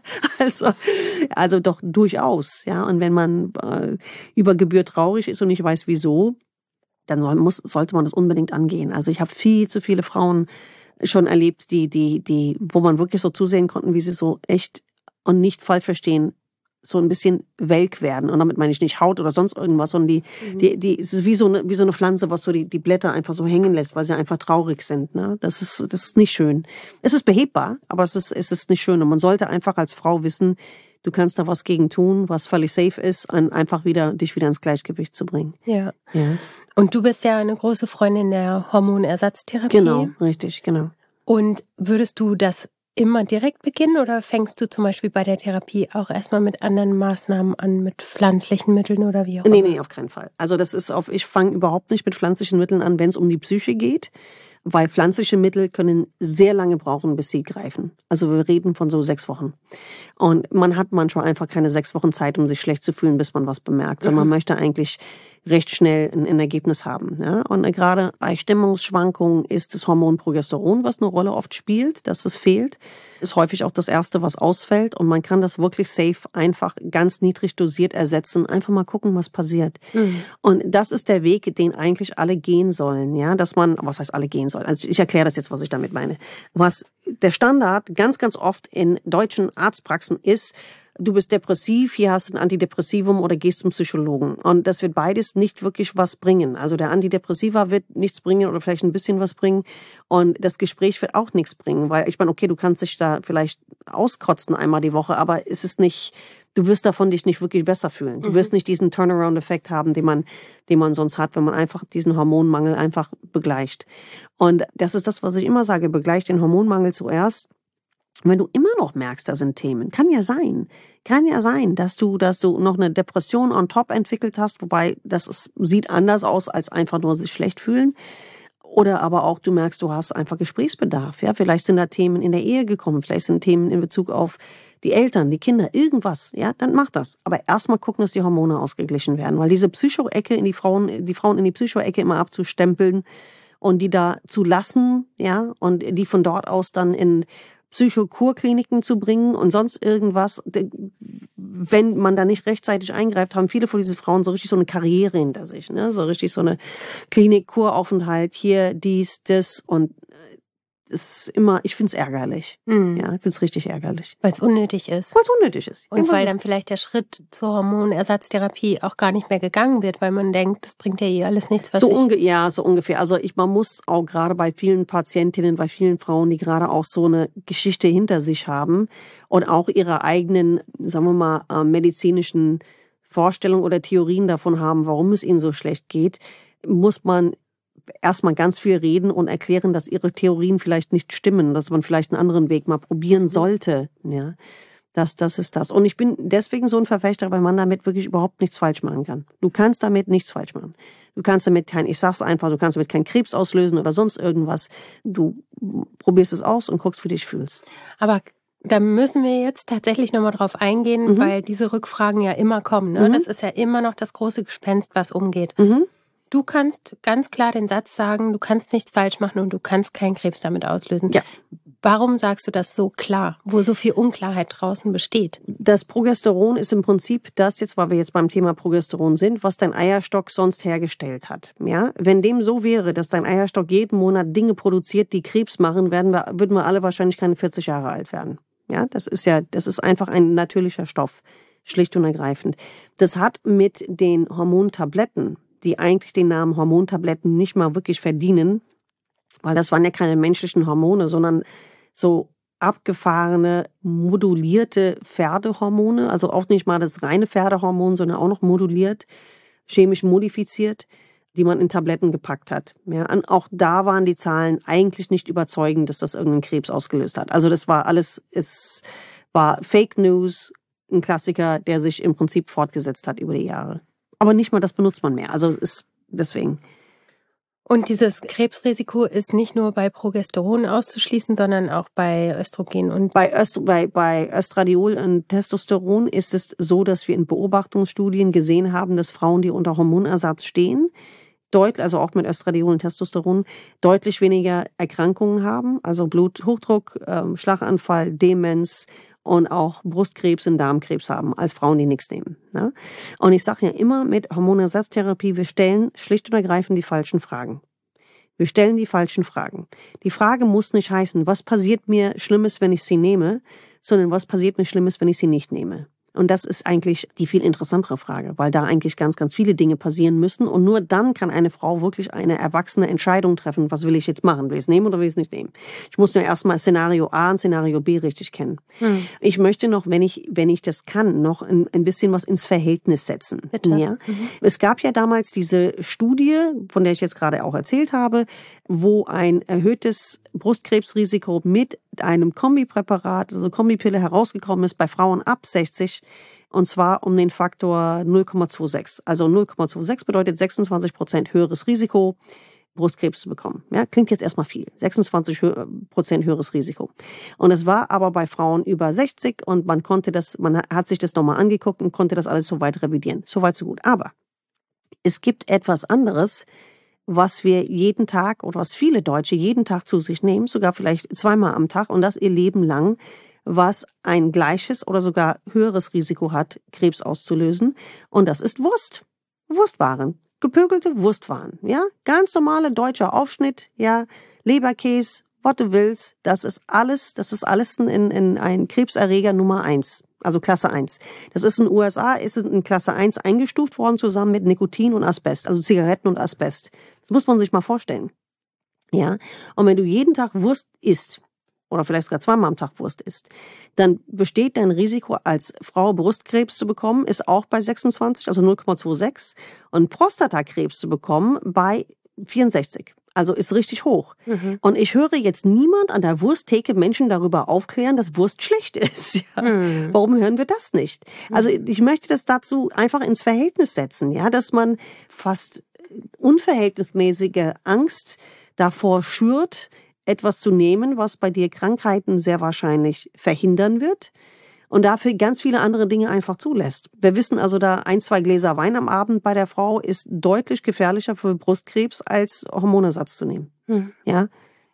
also doch durchaus. Ja, und wenn man über Gebühr traurig ist und nicht weiß wieso, dann sollte man das unbedingt angehen. Also ich habe viel zu viele Frauen schon erlebt, die, wo man wirklich so zusehen konnten, wie sie so echt und nicht falsch verstehen, so ein bisschen welk werden. Und damit meine ich nicht Haut oder sonst irgendwas, sondern es ist wie so eine Pflanze, was so die Blätter einfach so hängen lässt, weil sie einfach traurig sind, ne? Das ist nicht schön. Es ist behebbar, aber es ist nicht schön. Und man sollte einfach als Frau wissen, du kannst da was gegen tun, was völlig safe ist, einfach dich wieder ins Gleichgewicht zu bringen. Ja. Und du bist ja eine große Freundin der Hormonersatztherapie. Genau, richtig, genau. Und würdest du das immer direkt beginnen oder fängst du zum Beispiel bei der Therapie auch erstmal mit anderen Maßnahmen an, mit pflanzlichen Mitteln oder wie auch immer? Nee, auf keinen Fall. Also ich fange überhaupt nicht mit pflanzlichen Mitteln an, wenn es um die Psyche geht. Weil pflanzliche Mittel können sehr lange brauchen, bis sie greifen. Also wir reden von so 6 Wochen. Und man hat manchmal einfach keine 6 Wochen Zeit, um sich schlecht zu fühlen, bis man was bemerkt. Sondern man möchte eigentlich recht schnell ein Ergebnis haben. Ja? Und gerade bei Stimmungsschwankungen ist das Hormon Progesteron, was eine Rolle oft spielt, dass es fehlt. Ist häufig auch das Erste, was ausfällt. Und man kann das wirklich safe einfach ganz niedrig dosiert ersetzen. Einfach mal gucken, was passiert. Und das ist der Weg, den eigentlich alle gehen sollen. Ja, dass man, was heißt alle gehen sollen? Also ich erkläre das jetzt, was ich damit meine. Was der Standard ganz, ganz oft in deutschen Arztpraxen ist, du bist depressiv, hier hast du ein Antidepressivum oder gehst zum Psychologen. Und das wird beides nicht wirklich was bringen. Also der Antidepressiva wird nichts bringen oder vielleicht ein bisschen was bringen. Und das Gespräch wird auch nichts bringen. Weil ich meine, okay, du kannst dich da vielleicht auskotzen einmal die Woche, aber es ist nicht, du wirst davon dich nicht wirklich besser fühlen. Du wirst nicht diesen Turnaround-Effekt haben, den man sonst hat, wenn man einfach diesen Hormonmangel einfach begleicht. Und das ist das, was ich immer sage, begleicht den Hormonmangel zuerst. Wenn du immer noch merkst, da sind Themen, kann ja sein, dass du noch eine Depression on top entwickelt hast, wobei sieht anders aus als einfach nur sich schlecht fühlen. Oder aber auch, du merkst, du hast einfach Gesprächsbedarf. Ja, vielleicht sind da Themen in der Ehe gekommen, vielleicht sind Themen in Bezug auf die Eltern, die Kinder, irgendwas. Ja, dann mach das. Aber erstmal gucken, dass die Hormone ausgeglichen werden, weil diese Psycho-Ecke die Frauen in die Psycho-Ecke immer abzustempeln und die da zu lassen, ja, und die von dort aus dann in Psychokurkliniken zu bringen und sonst irgendwas. Wenn man da nicht rechtzeitig eingreift, haben viele von diesen Frauen so richtig so eine Karriere hinter sich, ne? So richtig so eine Klinik, Kuraufenthalt, hier, dies, das und ist immer, ich find's ärgerlich. Ja, ich find's richtig ärgerlich. Weil es unnötig ist. Und weil dann vielleicht der Schritt zur Hormonersatztherapie auch gar nicht mehr gegangen wird, weil man denkt, das bringt ja alles nichts, so ungefähr. Also man muss auch gerade bei vielen Patientinnen, bei vielen Frauen, die gerade auch so eine Geschichte hinter sich haben und auch ihre eigenen, sagen wir mal, medizinischen Vorstellungen oder Theorien davon haben, warum es ihnen so schlecht geht, muss man erstmal ganz viel reden und erklären, dass ihre Theorien vielleicht nicht stimmen, dass man vielleicht einen anderen Weg mal probieren sollte. Ja, das ist das. Und ich bin deswegen so ein Verfechter, weil man damit wirklich überhaupt nichts falsch machen kann. Du kannst damit nichts falsch machen. Du kannst damit du kannst damit keinen Krebs auslösen oder sonst irgendwas. Du probierst es aus und guckst, wie du dich fühlst. Aber da müssen wir jetzt tatsächlich nochmal drauf eingehen, weil diese Rückfragen ja immer kommen. Ne? Das ist ja immer noch das große Gespenst, was umgeht. Du kannst ganz klar den Satz sagen, du kannst nichts falsch machen und du kannst keinen Krebs damit auslösen. Ja. Warum sagst du das so klar, wo so viel Unklarheit draußen besteht? Das Progesteron ist im Prinzip das jetzt, weil wir jetzt beim Thema Progesteron sind, was dein Eierstock sonst hergestellt hat. Ja, wenn dem so wäre, dass dein Eierstock jeden Monat Dinge produziert, die Krebs machen, würden wir alle wahrscheinlich keine 40 Jahre alt werden. Ja, das ist einfach ein natürlicher Stoff, schlicht und ergreifend. Das hat mit den Hormontabletten, die eigentlich den Namen Hormontabletten nicht mal wirklich verdienen, weil das waren ja keine menschlichen Hormone, sondern so abgefahrene, modulierte Pferdehormone, also auch nicht mal das reine Pferdehormon, sondern auch noch moduliert, chemisch modifiziert, die man in Tabletten gepackt hat. Ja, und auch da waren die Zahlen eigentlich nicht überzeugend, dass das irgendeinen Krebs ausgelöst hat. Also das war alles, es war Fake News, ein Klassiker, der sich im Prinzip fortgesetzt hat über die Jahre. Aber nicht mal das benutzt man mehr. Also es ist deswegen. Und dieses Krebsrisiko ist nicht nur bei Progesteron auszuschließen, sondern auch bei Östrogen und bei Östradiol und Testosteron ist es so, dass wir in Beobachtungsstudien gesehen haben, dass Frauen, die unter Hormonersatz stehen, also auch mit Östradiol und Testosteron, deutlich weniger Erkrankungen haben, also Bluthochdruck, Schlaganfall, Demenz und auch Brustkrebs und Darmkrebs haben, als Frauen, die nichts nehmen. Ne? Und ich sage ja immer, mit Hormonersatztherapie, wir stellen schlicht und ergreifend die falschen Fragen. Wir stellen die falschen Fragen. Die Frage muss nicht heißen, was passiert mir Schlimmes, wenn ich sie nehme, sondern was passiert mir Schlimmes, wenn ich sie nicht nehme. Und das ist eigentlich die viel interessantere Frage, weil da eigentlich ganz, ganz viele Dinge passieren müssen. Und nur dann kann eine Frau wirklich eine erwachsene Entscheidung treffen, was will ich jetzt machen? Will ich es nehmen oder will ich es nicht nehmen? Ich muss ja erstmal Szenario A und Szenario B richtig kennen. Ich möchte noch, wenn ich das kann, noch ein bisschen was ins Verhältnis setzen. Bitte? Ja? Es gab ja damals diese Studie, von der ich jetzt gerade auch erzählt habe, wo ein erhöhtes Brustkrebsrisiko mit einem Kombipräparat, also Kombipille herausgekommen ist bei Frauen ab 60, und zwar um den Faktor 0,26. Also 0,26 bedeutet 26% höheres Risiko, Brustkrebs zu bekommen. Ja, klingt jetzt erstmal viel. 26% höheres Risiko. Und es war aber bei Frauen über 60 und man hat sich das nochmal angeguckt und konnte das alles soweit revidieren. Soweit so gut. Aber es gibt etwas anderes, was wir jeden Tag oder was viele Deutsche jeden Tag zu sich nehmen, sogar vielleicht zweimal am Tag und das ihr Leben lang, was ein gleiches oder sogar höheres Risiko hat, Krebs auszulösen. Und das ist Wurst. Wurstwaren. Gepökelte Wurstwaren. Ja, ganz normale deutscher Aufschnitt. Ja, Leberkäse, was du willst. Das ist alles in ein Krebserreger Nummer 1. Also Klasse 1. Das ist in den USA, ist in Klasse 1 eingestuft worden, zusammen mit Nikotin und Asbest, also Zigaretten und Asbest. Das muss man sich mal vorstellen. Ja. Und wenn du jeden Tag Wurst isst, oder vielleicht sogar zweimal am Tag Wurst isst, dann besteht dein Risiko als Frau Brustkrebs zu bekommen, ist auch bei 26, also 0,26, und Prostatakrebs zu bekommen bei 64. Also ist richtig hoch. Und ich höre jetzt niemand an der Wursttheke Menschen darüber aufklären, dass Wurst schlecht ist. Ja? Warum hören wir das nicht? Also ich möchte das dazu einfach ins Verhältnis setzen, ja, dass man fast unverhältnismäßige Angst davor schürt, etwas zu nehmen, was bei dir Krankheiten sehr wahrscheinlich verhindern wird. Und dafür ganz viele andere Dinge einfach zulässt. Wir wissen also, da 1, 2 Gläser Wein am Abend bei der Frau ist deutlich gefährlicher für Brustkrebs, als Hormonersatz zu nehmen. Ja.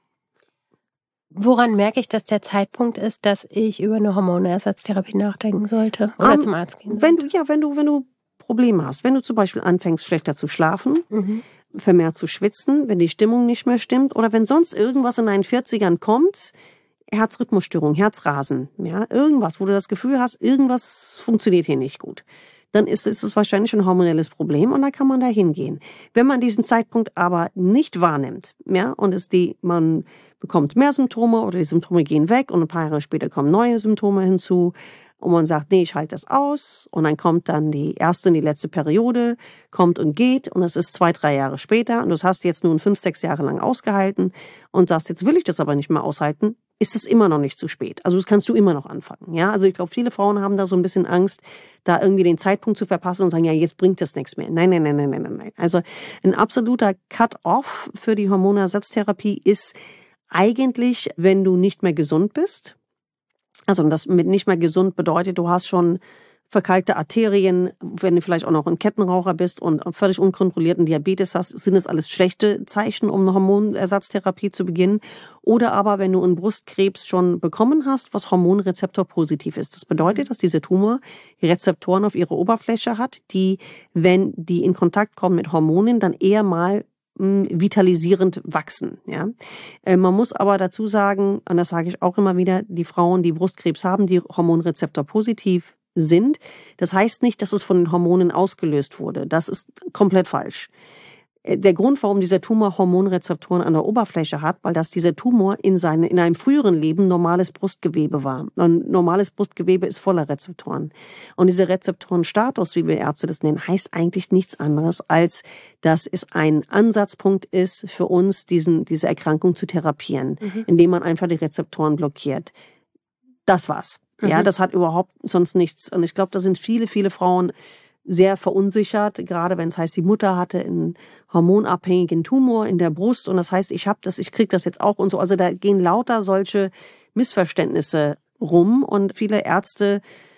Woran merke ich, dass der Zeitpunkt ist, dass ich über eine Hormonersatztherapie nachdenken sollte oder zum Arzt gehen sollte? Wenn du Probleme hast, wenn du zum Beispiel anfängst, schlechter zu schlafen, vermehrt zu schwitzen, wenn die Stimmung nicht mehr stimmt oder wenn sonst irgendwas in deinen 40ern kommt, Herzrhythmusstörung, Herzrasen, ja, irgendwas, wo du das Gefühl hast, irgendwas funktioniert hier nicht gut, dann ist es wahrscheinlich ein hormonelles Problem und da kann man da hingehen. Wenn man diesen Zeitpunkt aber nicht wahrnimmt, ja, und man bekommt mehr Symptome oder die Symptome gehen weg und ein paar Jahre später kommen neue Symptome hinzu und man sagt, nee, ich halte das aus und dann kommt dann die erste und die letzte Periode, kommt und geht und es ist 2, 3 Jahre später und du hast jetzt nun 5, 6 Jahre lang ausgehalten und sagst, jetzt will ich das aber nicht mehr aushalten, ist es immer noch nicht zu spät. Also das kannst du immer noch anfangen. Ja, also ich glaube, viele Frauen haben da so ein bisschen Angst, da irgendwie den Zeitpunkt zu verpassen und sagen, ja, jetzt bringt das nichts mehr. Nein. Also ein absoluter Cut-off für die Hormonersatztherapie ist eigentlich, wenn du nicht mehr gesund bist. Also das mit nicht mehr gesund bedeutet, du hast schon verkalkte Arterien, wenn du vielleicht auch noch ein Kettenraucher bist und völlig unkontrollierten Diabetes hast, sind das alles schlechte Zeichen, um eine Hormonersatztherapie zu beginnen. Oder aber, wenn du einen Brustkrebs schon bekommen hast, was hormonrezeptorpositiv ist. Das bedeutet, dass dieser Tumor Rezeptoren auf ihrer Oberfläche hat, die, wenn die in Kontakt kommen mit Hormonen, dann eher mal vitalisierend wachsen. Ja, man muss aber dazu sagen, und das sage ich auch immer wieder, die Frauen, die Brustkrebs haben, die hormonrezeptorpositiv sind. Das heißt nicht, dass es von den Hormonen ausgelöst wurde. Das ist komplett falsch. Der Grund, warum dieser Tumor Hormonrezeptoren an der Oberfläche hat, weil dieser Tumor in einem früheren Leben normales Brustgewebe war. Und normales Brustgewebe ist voller Rezeptoren. Und dieser Rezeptorenstatus, wie wir Ärzte das nennen, heißt eigentlich nichts anderes, als dass es ein Ansatzpunkt ist für uns, diese Erkrankung zu therapieren, indem man einfach die Rezeptoren blockiert. Das war's. Ja, das hat überhaupt sonst nichts. Und ich glaube, da sind viele, viele Frauen sehr verunsichert, gerade wenn es heißt, die Mutter hatte einen hormonabhängigen Tumor in der Brust und das heißt, ich krieg das jetzt auch und so. Also da gehen lauter solche Missverständnisse rum und viele Ärzte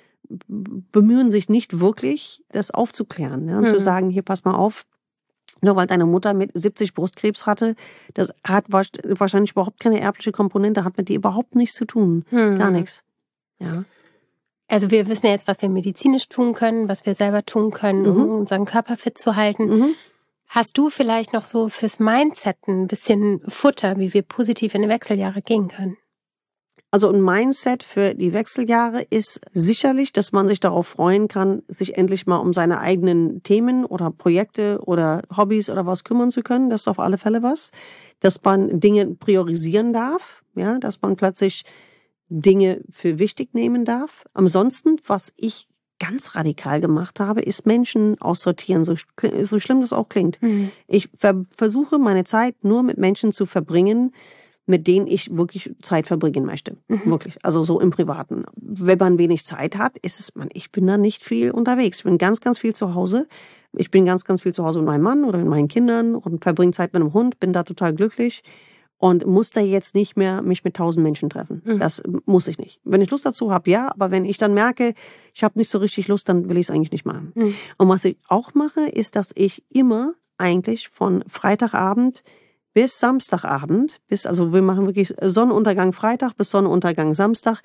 bemühen sich nicht wirklich, das aufzuklären, ja, und zu sagen, hier, pass mal auf, nur weil deine Mutter mit 70 Brustkrebs hatte, das hat wahrscheinlich überhaupt keine erbliche Komponente, hat mit dir überhaupt nichts zu tun, gar nichts. Ja. Also wir wissen jetzt, was wir medizinisch tun können, was wir selber tun können, um unseren Körper fit zu halten. Hast du vielleicht noch so fürs Mindset ein bisschen Futter, wie wir positiv in die Wechseljahre gehen können? Also ein Mindset für die Wechseljahre ist sicherlich, dass man sich darauf freuen kann, sich endlich mal um seine eigenen Themen oder Projekte oder Hobbys oder was kümmern zu können. Das ist auf alle Fälle was. Dass man Dinge priorisieren darf, ja, dass man plötzlich Dinge für wichtig nehmen darf. Ansonsten, was ich ganz radikal gemacht habe, ist Menschen aussortieren, so schlimm das auch klingt. Ich versuche meine Zeit nur mit Menschen zu verbringen, mit denen ich wirklich Zeit verbringen möchte. Wirklich. Also so im Privaten. Wenn man wenig Zeit hat, ich bin da nicht viel unterwegs. Ich bin ganz, ganz viel zu Hause. Ich bin ganz, ganz viel zu Hause mit meinem Mann oder mit meinen Kindern und verbringe Zeit mit einem Hund, bin da total glücklich. Und muss da jetzt nicht mehr mich mit 1000 Menschen treffen. Das muss ich nicht. Wenn ich Lust dazu habe, ja. Aber wenn ich dann merke, ich habe nicht so richtig Lust, dann will ich es eigentlich nicht machen. Und was ich auch mache, ist, dass ich immer eigentlich von Freitagabend bis Samstagabend, also wir machen wirklich Sonnenuntergang Freitag bis Sonnenuntergang Samstag,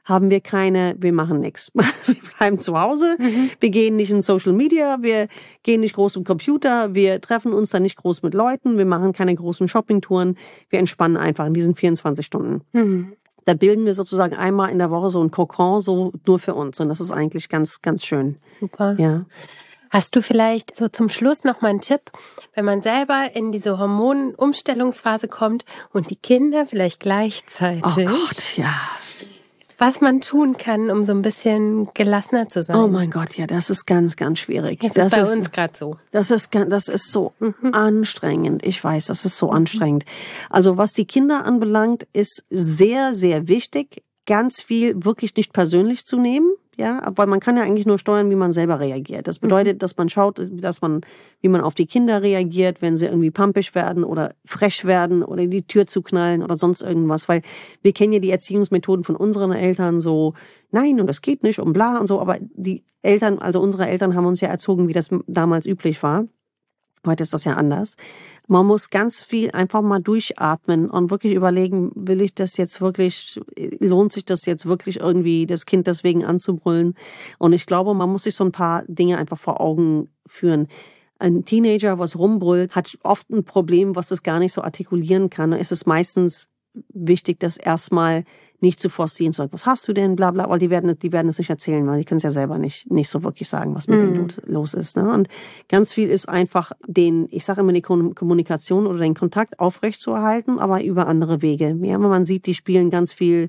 wir machen nichts. Wir bleiben zu Hause, wir gehen nicht in Social Media, wir gehen nicht groß im Computer, wir treffen uns dann nicht groß mit Leuten, wir machen keine großen Shoppingtouren, wir entspannen einfach in diesen 24 Stunden. Da bilden wir sozusagen einmal in der Woche so ein Kokon, so nur für uns. Und das ist eigentlich ganz, ganz schön. Super. Ja. Hast du vielleicht so zum Schluss noch mal einen Tipp, wenn man selber in diese Hormonumstellungsphase kommt und die Kinder vielleicht gleichzeitig? Oh Gott, ja. was man tun kann, um so ein bisschen gelassener zu sein. Oh mein Gott, ja, das ist ganz, ganz schwierig. Das ist bei uns gerade so. Das ist so anstrengend. Ich weiß, das ist so anstrengend. Also was die Kinder anbelangt, ist sehr, sehr wichtig, ganz viel wirklich nicht persönlich zu nehmen. Ja, weil man kann ja eigentlich nur steuern, wie man selber reagiert. Das bedeutet, dass man schaut, wie man auf die Kinder reagiert, wenn sie irgendwie pampig werden oder frech werden oder die Tür zuknallen oder sonst irgendwas. Weil wir kennen ja die Erziehungsmethoden von unseren Eltern so, nein, und das geht nicht und bla und so. Aber die Eltern, also unsere Eltern haben uns ja erzogen, wie das damals üblich war. Heute ist das ja anders. Man muss ganz viel einfach mal durchatmen und wirklich überlegen, will ich das jetzt wirklich, lohnt sich das jetzt wirklich irgendwie, das Kind deswegen anzubrüllen? Und ich glaube, man muss sich so ein paar Dinge einfach vor Augen führen. Ein Teenager, was rumbrüllt, hat oft ein Problem, was es gar nicht so artikulieren kann. Es ist meistens wichtig, das erstmal nicht zu forcieren, so, was hast du denn, bla bla, weil die werden es nicht erzählen, weil die können es ja selber nicht so wirklich sagen, was mit denen los ist. Ne? Und ganz viel ist einfach ich sage immer, die Kommunikation oder den Kontakt aufrechtzuerhalten, aber über andere Wege. Ja, man sieht, die spielen ganz viel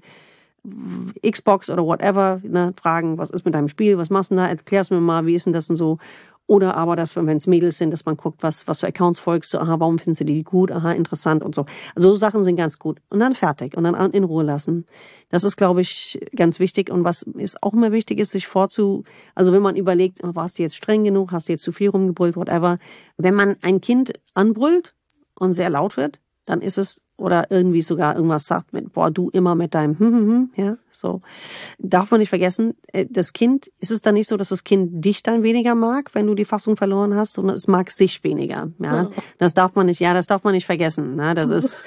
Xbox oder whatever, ne, fragen, was ist mit deinem Spiel, was machst du da, erklär's mir mal, wie ist denn das und so. Oder aber, dass wenn es Mädels sind, dass man guckt, was für Accounts folgst du, aha, warum findest du die gut, aha, interessant und so. Also so Sachen sind ganz gut. Und dann fertig und dann in Ruhe lassen. Das ist, glaube ich, ganz wichtig. Und was ist auch immer wichtig ist, sich also wenn man überlegt, warst du jetzt streng genug, hast du jetzt zu viel rumgebrüllt, whatever. Wenn man ein Kind anbrüllt und sehr laut wird, dann ist es, oder irgendwie sogar irgendwas sagt mit, boah, du immer mit deinem, ja, so. Darf man nicht vergessen, das Kind, ist es dann nicht so, dass das Kind dich dann weniger mag, wenn du die Fassung verloren hast, sondern es mag sich weniger, ja. Das darf man nicht vergessen, ne, das ist,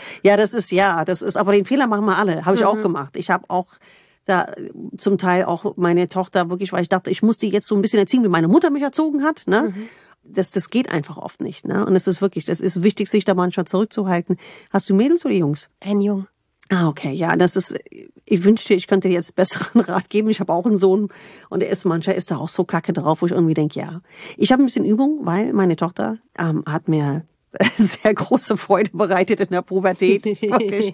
aber den Fehler machen wir alle, habe ich auch gemacht. Ich habe auch da zum Teil auch meine Tochter wirklich, weil ich dachte, ich muss die jetzt so ein bisschen erziehen, wie meine Mutter mich erzogen hat, ne. Das geht einfach oft nicht, ne? Und das ist wichtig, sich da manchmal zurückzuhalten. Hast du Mädels oder Jungs? Ein Jung. Ah, okay, ja, ich wünschte, ich könnte dir jetzt besseren Rat geben. Ich habe auch einen Sohn und mancher ist da auch so kacke drauf, wo ich irgendwie denke, ja. Ich habe ein bisschen Übung, weil meine Tochter hat mir sehr große Freude bereitet in der Pubertät. Wirklich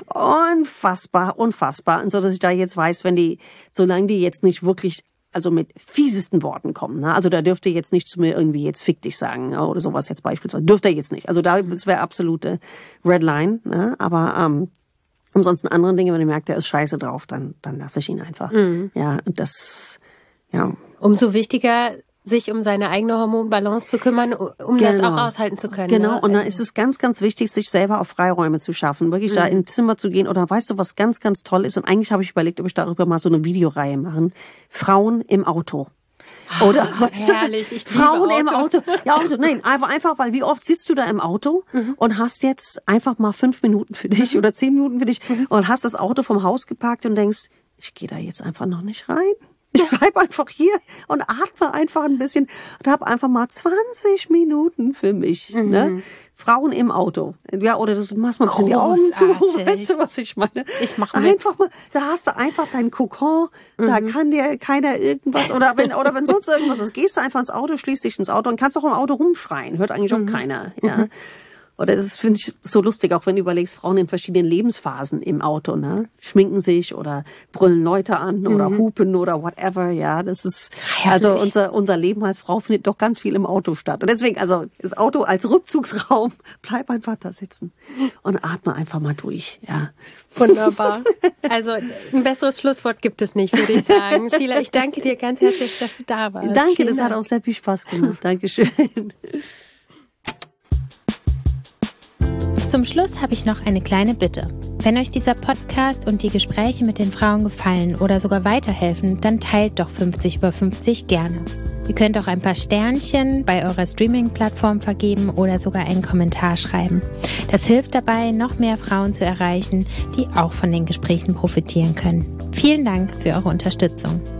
unfassbar. Und so, dass ich da jetzt weiß, solange die jetzt nicht wirklich mit fiesesten Worten kommen. Ne? Also da dürfte jetzt nicht zu mir irgendwie jetzt fick dich sagen oder sowas jetzt beispielsweise. Dürfte er jetzt nicht. Also das wäre absolute Red Line. Ne? Aber ansonsten andere Dinge, wenn ich merke, der ist scheiße drauf, dann lasse ich ihn einfach. Ja, das, ja. Umso wichtiger, sich um seine eigene Hormonbalance zu kümmern, das auch aushalten zu können. Genau, ne? und dann ist es ganz, ganz wichtig, sich selber auf Freiräume zu schaffen, wirklich da ins Zimmer zu gehen. Oder weißt du, was ganz, ganz toll ist? Und eigentlich habe ich überlegt, ob ich darüber mal so eine Videoreihe machen. Frauen im Auto. Oder herrlich, ich Frauen im Auto. Ja, nein, einfach, weil wie oft sitzt du da im Auto und hast jetzt einfach mal 5 Minuten für dich oder 10 Minuten für dich und hast das Auto vom Haus geparkt und denkst, ich gehe da jetzt einfach noch nicht rein. Ich bleib einfach hier und atme einfach ein bisschen und habe einfach mal 20 Minuten für mich. Ne? Frauen im Auto. Ja, oder du machst mal ein bisschen die Augen zu. Weißt du, was ich meine? Ich mach einfach mal, da hast du einfach deinen Kokon, da kann dir keiner irgendwas, oder wenn sonst irgendwas ist, gehst du einfach ins Auto, schließt dich ins Auto und kannst auch im Auto rumschreien. Hört eigentlich auch keiner, ja. Oder das finde ich so lustig, auch wenn du überlegst, Frauen in verschiedenen Lebensphasen im Auto, ne? Schminken sich oder brüllen Leute an oder hupen oder whatever, ja. Das ist, also unser Leben als Frau findet doch ganz viel im Auto statt. Und deswegen, also das Auto als Rückzugsraum, bleib einfach da sitzen und atme einfach mal durch, ja. Wunderbar. Also ein besseres Schlusswort gibt es nicht, würde ich sagen. Sheila, ich danke dir ganz herzlich, dass du da warst. Danke, das hat auch sehr viel Spaß gemacht. Dankeschön. Zum Schluss habe ich noch eine kleine Bitte. Wenn euch dieser Podcast und die Gespräche mit den Frauen gefallen oder sogar weiterhelfen, dann teilt doch 50 über 50 gerne. Ihr könnt auch ein paar Sternchen bei eurer Streaming-Plattform vergeben oder sogar einen Kommentar schreiben. Das hilft dabei, noch mehr Frauen zu erreichen, die auch von den Gesprächen profitieren können. Vielen Dank für eure Unterstützung.